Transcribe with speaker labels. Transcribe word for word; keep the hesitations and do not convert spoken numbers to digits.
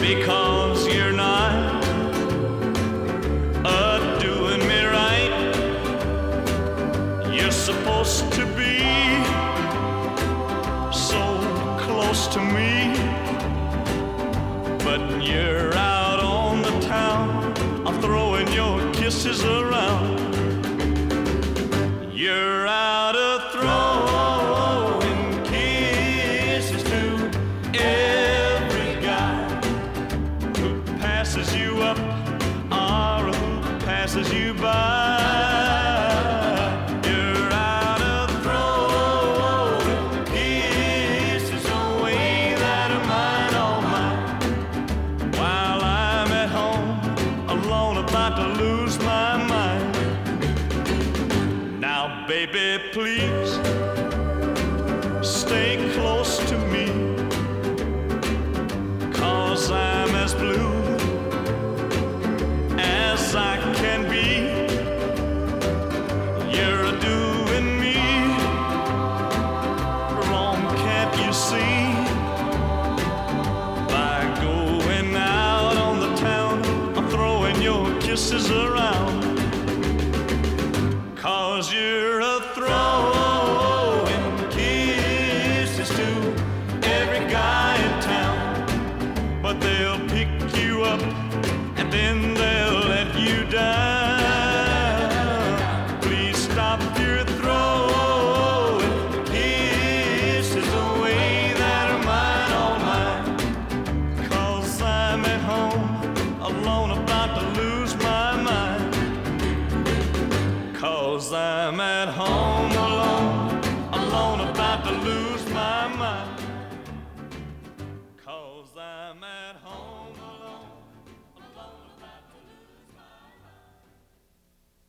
Speaker 1: because you're not uh, doing me right. You're supposed to be so close to me, but you're out on the town, I'm throwing your kisses around. You're out of throwing kisses to every guy who passes you up or who passes you by. You're out of throwing kisses away that are mine, all mine, while I'm at home alone about to lose my mind. Now, baby, please stay close to me, 'cause I'm as blue as I can be. You're doing me wrong, can't you see? By going out on the town, I'm throwing your kisses around. 'Cause you're a throwing kisses to every guy in town, but they'll pick you up and then they'll let you down. Please stop your throwing kisses away that are mine, all mine, 'cause I'm at home alone about to lose my mind. 'Cause I'm at home